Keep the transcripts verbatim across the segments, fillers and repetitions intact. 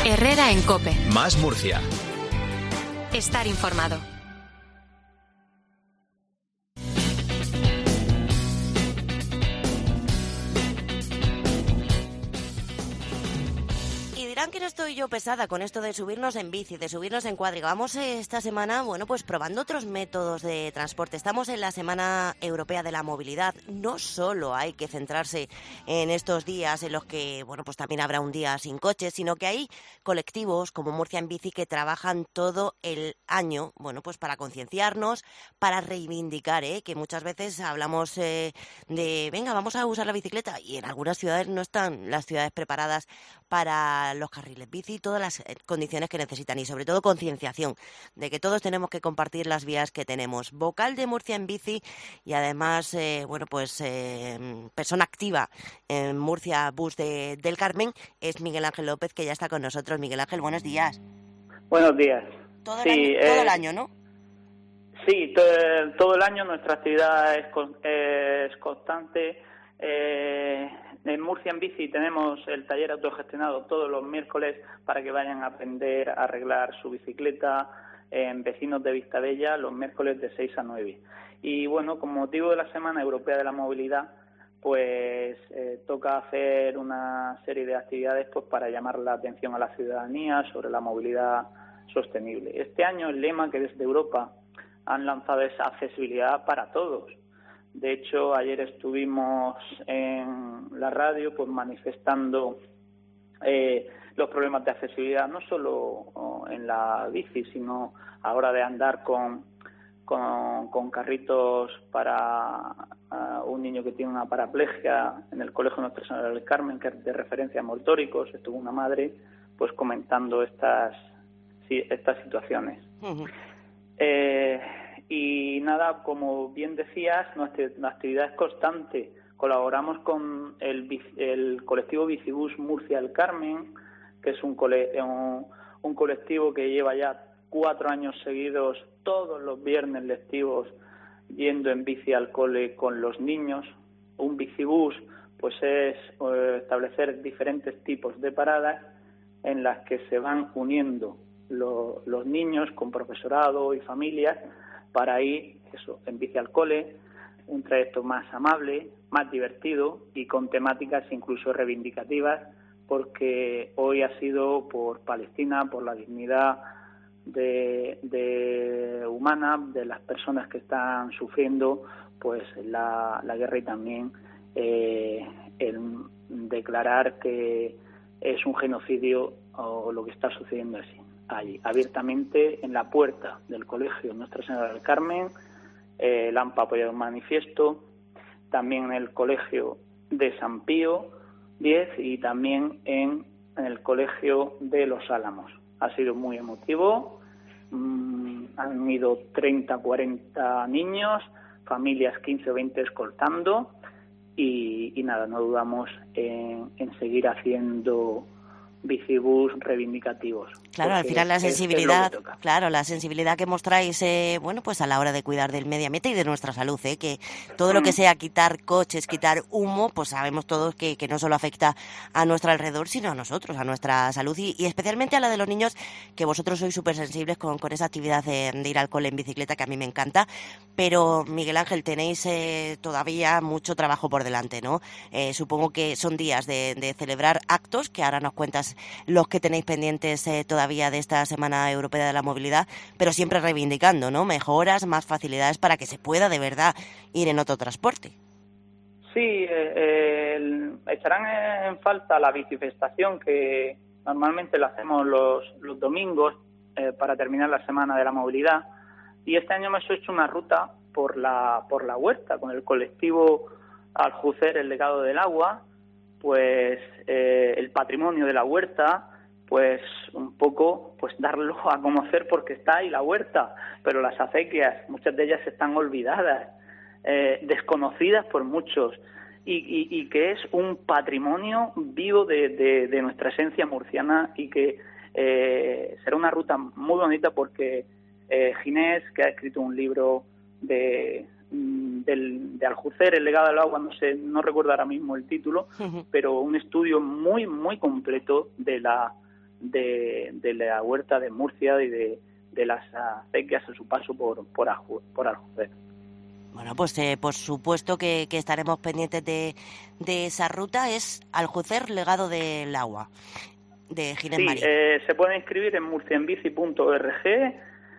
Herrera en COPE. Más Murcia. Estar informado. Que no estoy yo pesada con esto de subirnos en bici, de subirnos en cuadriga. Vamos eh, esta semana, bueno, pues probando otros métodos de transporte. Estamos en la Semana Europea de la Movilidad. No solo hay que centrarse en estos días en los que, bueno, pues también habrá un día sin coches, sino que hay colectivos como Murcia en Bici que trabajan todo el año, bueno, pues para concienciarnos, para reivindicar, ¿eh? Que muchas veces hablamos eh, de, venga, vamos a usar la bicicleta, y en algunas ciudades no están las ciudades preparadas para los carriles bici, todas las condiciones que necesitan, y sobre todo concienciación de que todos tenemos que compartir las vías que tenemos. Vocal de Murcia en Bici y además, eh, bueno, pues eh, persona activa en Murcia Bus de, del Carmen es Miguel Ángel López, que ya está con nosotros. Miguel Ángel, buenos días. Buenos días. Todo el, sí, año, eh, todo el año, ¿no? Sí, to- todo el año nuestra actividad es, con- es constante. Eh, en Murcia en Bici tenemos el taller autogestionado todos los miércoles para que vayan a aprender a arreglar su bicicleta en Vecinos de Vistabella los miércoles de seis a nueve. Y bueno, con motivo de la Semana Europea de la Movilidad, pues eh, toca hacer una serie de actividades pues para llamar la atención a la ciudadanía sobre la movilidad sostenible. Este año el lema que desde Europa han lanzado es accesibilidad para todos. De hecho, ayer estuvimos en la radio pues manifestando eh, los problemas de accesibilidad, no solo oh, en la bici, sino a la hora de andar con, con, con carritos para uh, un niño que tiene una paraplegia en el Colegio Nuestra Señora del Carmen, que es de referencia a motoricos. Estuvo una madre pues comentando estas, sí, estas situaciones. Uh-huh. Eh, Y nada, como bien decías, nuestra, nuestra actividad es constante. Colaboramos con el, el colectivo Bicibús Murcia del Carmen, que es un, cole, un, un colectivo que lleva ya cuatro años seguidos, todos los viernes lectivos, yendo en bici al cole con los niños. Un bicibús pues es eh, establecer diferentes tipos de paradas en las que se van uniendo lo, los niños con profesorado y familias para ir, eso, en bici al cole, un trayecto más amable, más divertido y con temáticas incluso reivindicativas, porque hoy ha sido por Palestina, por la dignidad de, de humana de las personas que están sufriendo pues la, la guerra, y también eh, el declarar que es un genocidio o lo que está sucediendo así. Allí, abiertamente en la puerta del Colegio Nuestra Señora del Carmen, eh, el A M P A ha apoyado un manifiesto, también en el Colegio de San Pío X y también en, en el Colegio de Los Álamos. Ha sido muy emotivo, mm, han ido treinta, cuarenta niños, familias quince o veinte escoltando, y, y nada, no dudamos en, en seguir haciendo bicibús reivindicativos. Claro, al final la sensibilidad, es, es claro, la sensibilidad que mostráis, eh, bueno, pues a la hora de cuidar del medio ambiente y de nuestra salud, eh, que todo lo que sea quitar coches, quitar humo, pues sabemos todos que, que no solo afecta a nuestro alrededor, sino a nosotros, a nuestra salud y, y especialmente a la de los niños, que vosotros sois súper sensibles con, con esa actividad de, de ir al cole en bicicleta, que a mí me encanta. Pero, Miguel Ángel, tenéis eh, todavía mucho trabajo por delante, ¿no? Eh, supongo que son días de, de celebrar actos, que ahora nos cuentas los que tenéis pendientes eh, todavía de esta Semana Europea de la Movilidad, pero siempre reivindicando, ¿no? Mejoras, más facilidades para que se pueda de verdad ir en otro transporte. Sí, eh, el, echarán en falta la bicifestación que normalmente la hacemos los, los domingos eh, para terminar la Semana de la Movilidad, y este año hemos hecho una ruta por la por la huerta con el colectivo Aljucer, el legado del agua, pues eh, el patrimonio de la huerta, pues un poco pues darlo a conocer, porque está ahí la huerta, pero las acequias, muchas de ellas están olvidadas, eh, desconocidas por muchos, y, y, y que es un patrimonio vivo de, de, de nuestra esencia murciana, y que eh, será una ruta muy bonita porque eh, Ginés, que ha escrito un libro de... Del, de Aljucer, el legado del agua, no sé, no recuerdo ahora mismo el título, uh-huh. pero un estudio muy, muy completo de la de, de la huerta de Murcia y de, de las acequias a su paso por, por, Aju, por Aljucer. Bueno, pues eh, por supuesto que, que estaremos pendientes de, de esa ruta. Es Aljucer, legado del agua, de Ginés Sí, Marín. Eh, se puede inscribir en murciaenbici punto org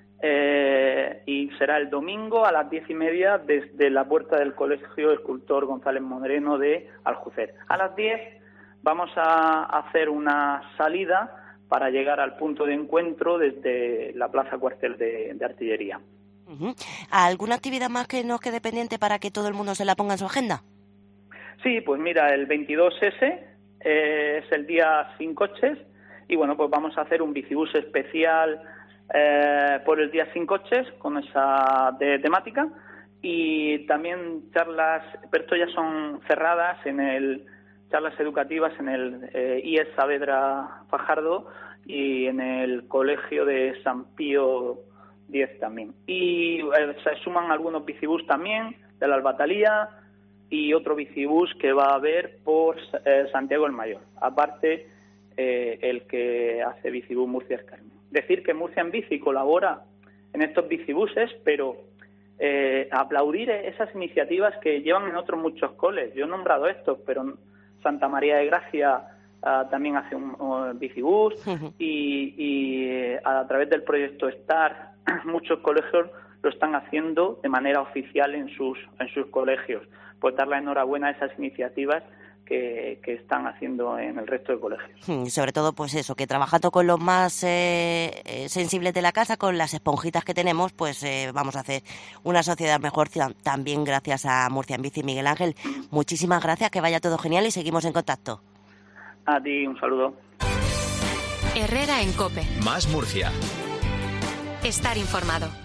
eh, y será el domingo a las diez y media desde la puerta del Colegio Escultor González Moreno de Aljucer. A las diez vamos a hacer una salida para llegar al punto de encuentro desde la Plaza Cuartel de, de Artillería. Uh-huh. ¿Alguna actividad más que nos quede pendiente para que todo el mundo se la ponga en su agenda? Sí, pues mira, el veintidós ese eh, es el día sin coches y bueno, pues vamos a hacer un bicibús especial eh, por el día sin coches con esa de temática y también charlas, pero esto ya son cerradas en el charlas educativas en el eh, I E S Saavedra Fajardo y en el Colegio de San Pío diez también. Y eh, se suman algunos bicibús también de la Albatalía y otro bicibús que va a haber por eh, Santiago el Mayor. Aparte, eh, el que hace bicibús Murcia Escarnio. Decir que Murcia en Bici colabora en estos bicibuses, pero eh, aplaudir esas iniciativas que llevan en otros muchos coles. Yo he nombrado estos, pero Santa María de Gracia Uh, también hace un, un bicibús uh-huh. y, y a través del proyecto STAR muchos colegios lo están haciendo de manera oficial en sus en sus colegios. Pues dar la enhorabuena a esas iniciativas que, que están haciendo en el resto de colegios. Y sobre todo, pues eso, que trabajando con los más eh, sensibles de la casa, con las esponjitas que tenemos, pues eh, vamos a hacer una sociedad mejor, también gracias a Murcia en Bici. Miguel Ángel, muchísimas gracias, que vaya todo genial y seguimos en contacto. A ti, un saludo. Herrera en COPE. Más Murcia. Estar informado.